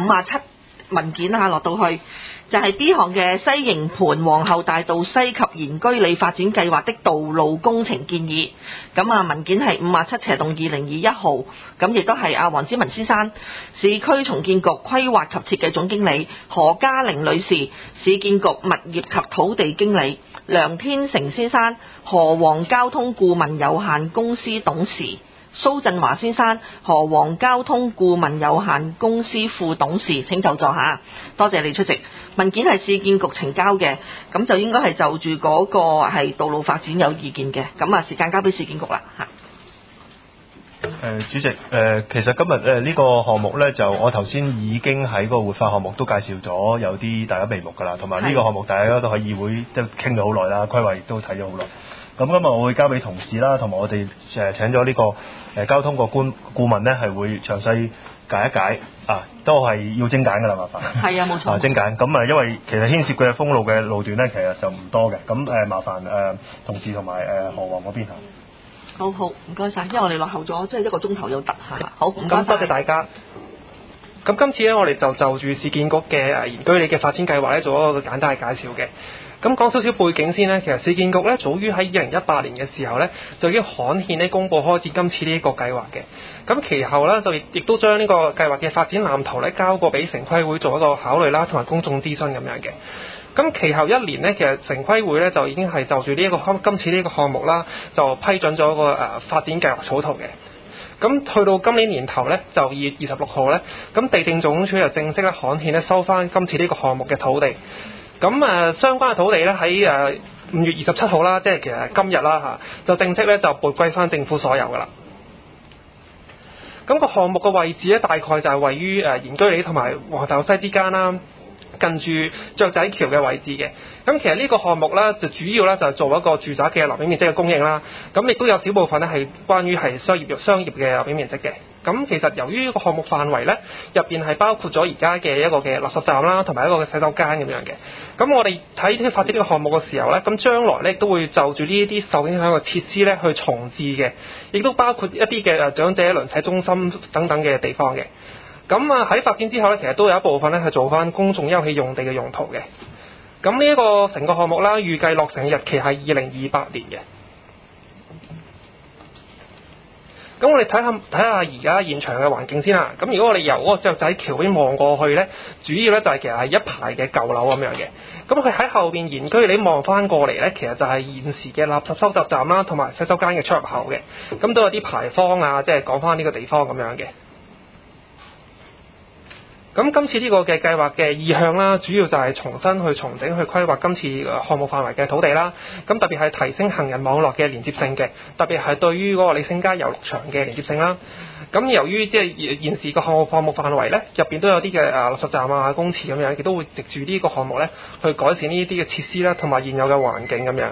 57文件落到去，就係 B 項嘅西營盤皇后大道西及賢居里發展計劃的道路工程建議。咁文件係57/2021號，咁亦都係黃之文先生，市區重建局規劃及設計總經理，何嘉玲女士，市建局物業及土地經理，梁天成先生，何黃交通顧問有限公司董事，蘇振華先生，何黃交通顧問有限公司副董事，請就座下。多謝你出席。文件係市建局呈交嘅，咁就應該係就住嗰個係道路發展有意見嘅。咁時間交俾市建局啦嚇。 主席，其實今日呢個項目呢，就我頭先已經喺個活化項目都介紹咗有啲大家眉目㗎啦，同埋呢個項目大家都喺議會都傾咗好耐啦，規劃亦都睇咗好耐。咁今日我會交俾同事啦，同埋我哋請咗呢個交通個顧問呢，係會詳細解一解都係要精簡㗎啦，麻煩。係冇錯。精簡咁因為其實牽涉嘅封路嘅路段呢，其實就唔多嘅，咁麻煩同事同埋何黃嗰邊嚇。 好，唔該晒，因為我哋落後咗，即係1個鐘頭有突下。好，唔該。 多謝大家。咁今次咧，我哋就住市建局嘅賢居里嘅發展計劃咧，做一個簡單嘅介紹嘅。咁講少少背景先咧，其實市建局咧早於喺2018年嘅時候咧，就已經刊憲咧公佈開展今次呢一個計劃嘅。咁其後咧就亦都將呢個計劃嘅發展藍圖咧交過俾城規會做一個考慮啦，同埋公眾諮詢咁樣嘅。咁其後1年呢，其實城規會咧就已經係就住呢一個今次呢個項目啦，就批准咗個發展計劃草圖嘅。咁去到今年年頭咧，就2月26號咧，咁地政總署就正式咧刊憲咧收翻今次呢個項目嘅土地。咁相關嘅土地咧喺5月27號啦，即係其實今日啦就正式咧就撥歸翻政府所有噶啦。咁個項目嘅位置咧，大概就係位於賢居里同埋皇后大道西之間啦，近住雀仔橋嘅位置嘅。咁其實呢個項目咧，就主要咧就係做一個住宅嘅樓面面積嘅供應啦。咁亦都有少部分咧係關於係商業嘅樓面面積嘅。咁其實由於呢個項目範圍咧，入邊係包括咗而家嘅一個嘅垃圾站啦，同埋一個嘅洗手間咁樣嘅。咁我哋睇呢發展呢個項目嘅時候咧，咁將來咧都會就住呢啲受影響嘅設施咧去重置嘅，亦都包括一啲嘅長者鄰舍中心等等嘅地方嘅。咁喺發展之後咧，其實都有一部分咧係做翻公眾休憩用地嘅用途嘅。咁呢一個成個項目啦，預計落成嘅日期係2028年嘅。咁我哋睇下而家現場嘅環境先啦。咁如果我哋由嗰個雀仔橋邊望過去咧，主要咧就係其實係一排嘅舊樓咁樣嘅。咁佢喺後邊賢居里望翻過嚟咧，其實就係現時嘅垃圾收集站啦，同埋洗手間嘅出入口嘅。咁都有啲牌坊即係講翻呢個地方咁樣嘅。咁今次呢個嘅計劃嘅意向啦，主要就係重新去重整去規劃今次項目範圍嘅土地啦。咁特別係提升行人網絡嘅連接性嘅，特別係對於嗰個李星街遊樂場嘅連接性啦。咁由於即係現時個項目範圍咧，入邊都有啲嘅垃圾站公廁咁樣，亦都會藉住呢個項目咧去改善呢啲嘅設施啦，同埋現有嘅環境咁樣。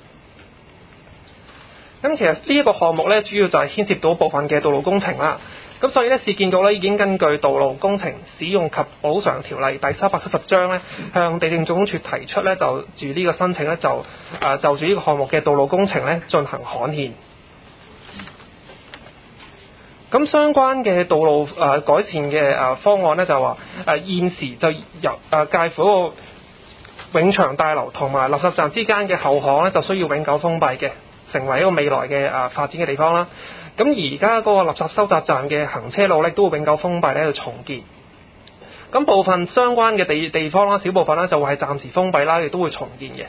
咁其實呢一個項目咧，主要就係牽涉到部分嘅道路工程啦。咁所以咧，市建局咧已經根據《道路工程使用及補償條例》第370章咧，向地政總署提出咧，就住呢個申請咧，就住呢個項目嘅道路工程咧進行刊憲。咁相關嘅道路改善嘅方案咧，就話現時就由介乎個永祥大樓同埋垃圾站之間嘅後巷咧，就需要永久封閉嘅，成為一個未來嘅發展嘅地方啦。咁而家嗰個垃圾收集站嘅行車路咧，都會永久封閉咧，去重建。咁部分相關嘅地方啦，小部分啦就會係暫時封閉啦，亦都會重建嘅。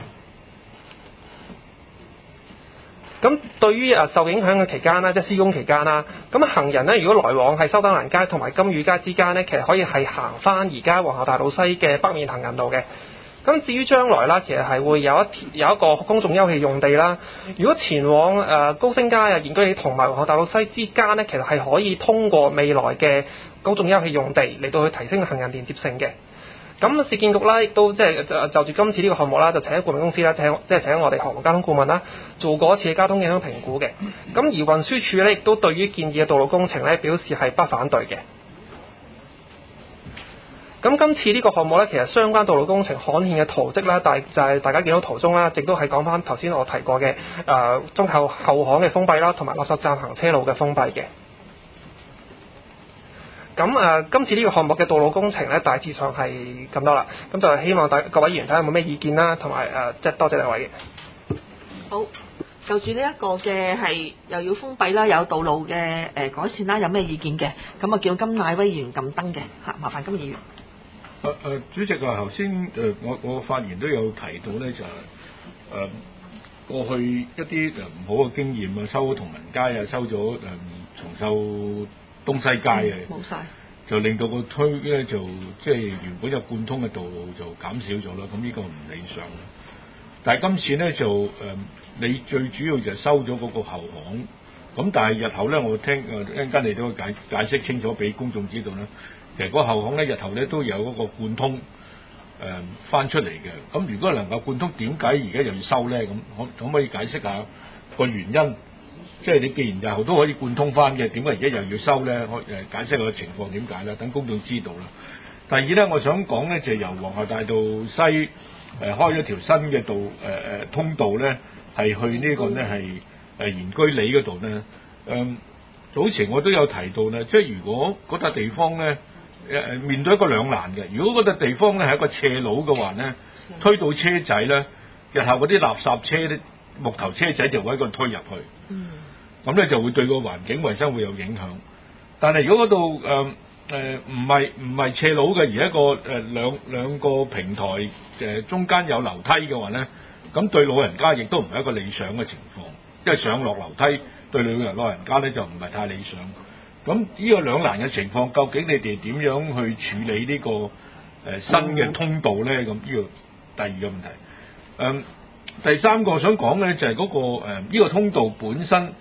咁對於受影響嘅期間啦，即係施工期間啦，咁行人咧，如果來往係修德蘭街同埋金魚街之間咧，其實可以係行翻而家皇后大道西嘅北面行人路嘅。咁至於將來啦，其實係會有一個公眾休憩用地啦。如果前往高升街賢居里同埋皇后大道西之間咧，其實係可以通過未來嘅公眾休憩用地嚟到去提升行人連接性嘅。咁市建局啦，亦都即係就住今次呢個項目啦，就請咗顧問公司啦，請我哋項目交通顧問啦，做過一次嘅交通影響評估嘅。咁而運輸署咧，亦都對於建議嘅道路工程咧，表示係不反對嘅。咁今次呢個項目咧，其實相關道路工程刊憲嘅圖則啦，就係大家見到圖中啦，亦都係講翻頭先我提過嘅中後巷嘅封閉啦，同埋垃圾站行車路嘅封閉嘅。 咁今次呢個項目嘅道路工程咧，大致上係咁多啦。咁就希望各位議員睇下有冇咩意見啦，同埋即係多謝兩位嘅。 好，就住呢一個嘅係又要封閉啦，有道路嘅改善啦，有咩意見嘅？咁啊叫金乃威議員撳燈嘅嚇，麻煩金議員。 主席啊，頭先我發言都有提到咧，就係過去一啲唔好嘅經驗啊，收咗同仁街啊，收咗重秀東西街啊， 冇晒， 就令到個區咧就即係原本有貫通嘅道路就減少咗啦，咁呢個唔理想。但係今次咧就你最主要就收咗嗰個後巷，咁但係日後咧我聽一陣間你都解釋清楚俾公眾知道啦。其實嗰個後巷咧，日後咧都有嗰個貫通翻出嚟嘅。咁如果能夠貫通，點解而家又要收咧？咁可唔可以解釋下個原因？即係你既然日後都可以貫通翻嘅，點解而家又要收咧？解釋下個情況點解啦？等公眾知道啦。第二咧，我想講咧就係由皇后大道西開咗條新嘅道通道咧，係去呢個咧係賢居里嗰度咧。早前我都有提到咧，即係如果嗰笪地方咧。面對一個兩難嘅，如果嗰笪地方咧係一個斜路嘅話咧，推到車仔咧，日後嗰啲垃圾車咧、木頭車仔就會喺嗰度推入去，咁咧就會對個環境衞生會有影響。但係如果嗰度唔係斜路嘅，而一個兩個平台中間有樓梯嘅話咧，咁對老人家亦都唔係一個理想嘅情況，因為上落樓梯對老人家咧就唔係太理想。咁呢個兩難嘅情況，究竟你哋點樣去處理呢個新嘅通道咧？咁呢個第二個問題。第三個想講咧就係嗰個呢個通道本身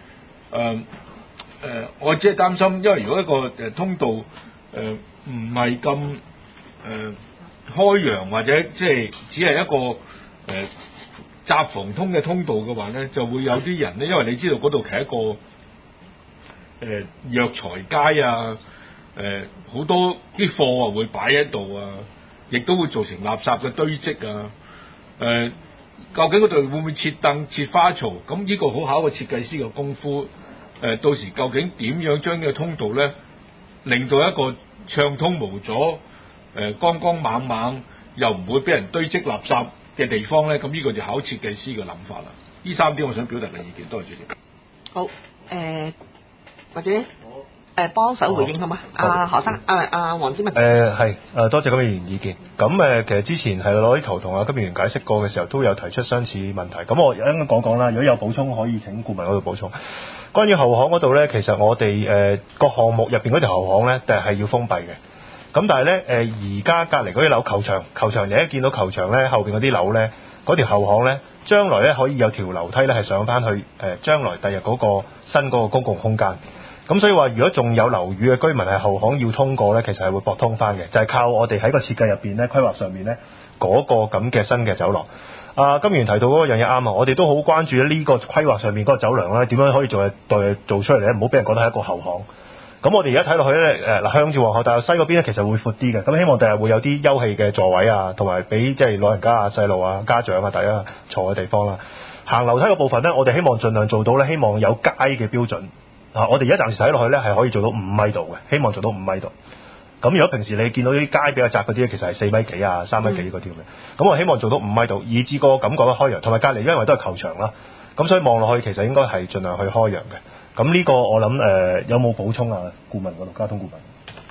我只係擔心，因為如果一個通道唔係咁開揚或者即係只係一個窄防通嘅通道嘅話咧，就會有啲人咧，因為你知道嗰度係一個藥材街啊，好多啲貨啊會擺喺度啊，亦都會造成垃圾嘅堆積啊。究竟嗰度會唔會設凳、設花槽？咁呢個好考個設計師嘅功夫。到時究竟點樣將呢個通道咧，令到一個暢通無阻、光光猛猛又唔會俾人堆積垃圾嘅地方咧？咁呢個就考設計師嘅諗法啦。呢三點我想表達嘅意見，多謝主席。 好，或者幫手回應好嘛？何生，黃之文。 係多謝金議員意見。咁其實之前係攞啲圖同金議員解釋過嘅時候，都有提出相似問題。咁我一陣間講啦，如果有補充，可以請顧問嗰度補充。關於後巷嗰度咧，其實我哋個項目入邊嗰條後巷咧，係要封閉嘅。咁但係咧而家隔離嗰啲樓球場，你一見到球場咧後邊嗰啲樓咧，嗰條後巷咧，將來咧可以有條樓梯咧係上翻去將來第日嗰個新嗰個公共空間。咁所以話，如果仲有樓宇嘅居民係後巷要通過咧，其實係會駁通翻嘅，就係靠我哋喺個設計入邊咧、規劃上面咧嗰個咁嘅新嘅走廊。金議員提到嗰樣嘢啱啊，我哋都好關注呢個規劃上面嗰個走廊咧，點樣可以做出嚟咧，唔好俾人覺得係一個後巷。咁我哋而家睇落去咧，向住皇后大道西嗰邊咧，其實會闊啲嘅。咁希望第日會有啲休憩嘅座位啊，同埋俾即係老人家啊、細路啊、家長啊大家坐嘅地方啦。行樓梯嘅部分咧，我哋希望盡量做到咧，希望有街嘅標準。我哋而家暫時睇落去咧，係可以做到5米度嘅，希望做到5米度。咁如果平時你見到啲街比較窄嗰啲咧，其實係4米幾啊、3米幾嗰啲嘅。咁我希望做到5米度，以至個感覺咧開揚，同埋隔離因為都係球場啦，咁所以望落去其實應該係盡量去開揚嘅。咁呢個我諗有冇補充啊？顧問嗰度，交通顧問。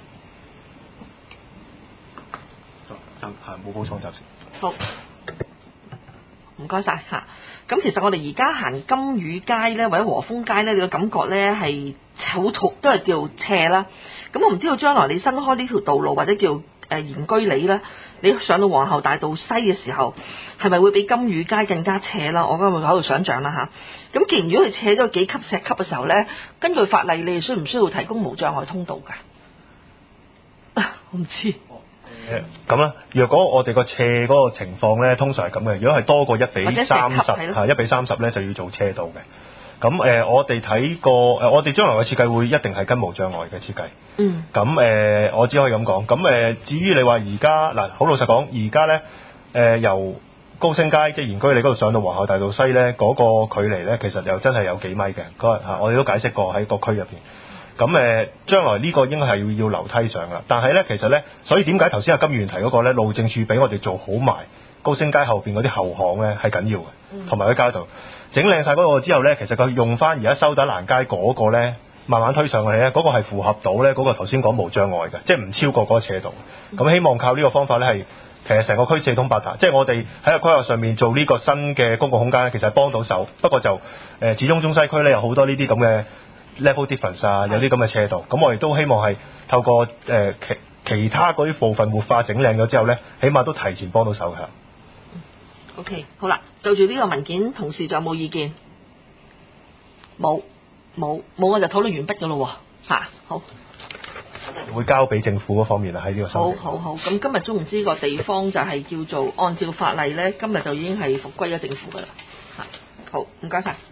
冇補充暫時。 好，唔該晒嚇。咁其實我哋而家行金魚街咧，或者和風街咧，你個感覺咧係好嘈，都係叫斜啦。咁我唔知道將來你新開呢條道路或者叫賢居里咧，你上到皇后大道西嘅時候，係咪會比金魚街更加斜啦？我今日喺度想像啦嚇。咁既然如果佢斜咗幾級石級嘅時候咧，根據法例，你哋需唔需要提供無障礙通道㗎？我唔知。 咁啦，若果我哋個斜嗰個情況咧，通常係咁嘅。如果係多過1比30，係1比30咧，就要做斜道嘅。咁我哋睇過我哋將來嘅設計會一定係跟無障礙嘅設計。咁我只可以咁講。咁至於你話而家嗱，好老實講，而家咧由高升街即係賢居里嗰度上到皇后大道西咧，嗰個距離咧，其實又真係有幾米嘅。嗰日我哋都解釋過喺個區入邊。 咁將來呢個應該係要樓梯上啦。但係咧，其實咧，所以點解頭先阿金議員提嗰個咧，路政署俾我哋做好埋高升街後邊嗰啲後巷咧係緊要嘅，同埋啲街道整靚晒嗰個之後咧，其實佢用翻而家修打蘭街嗰個咧，慢慢推上去咧，嗰個係符合到咧嗰個頭先講無障礙嘅，即係唔超過嗰個斜度。咁希望靠呢個方法咧係。其實成個區四通八達，即係我哋喺個規劃上面做呢個新嘅公共空間咧，其實係幫到手。不過就始終中西區咧有好多呢啲咁嘅 level difference 啊，有啲咁嘅斜度。咁我哋都希望係透過其他嗰啲部分活化整靚咗之後咧，起碼都提前幫到手嘅。 OK， 好啦，就住呢個文件，同事仲有冇意見？冇，我就討論完畢㗎咯喎。好。 會交俾政府嗰方面啦，喺呢個申請。 好，咁今日總唔知個地方就係叫做按照法例咧，今日就已經係復歸咗政府㗎啦。好，唔該晒。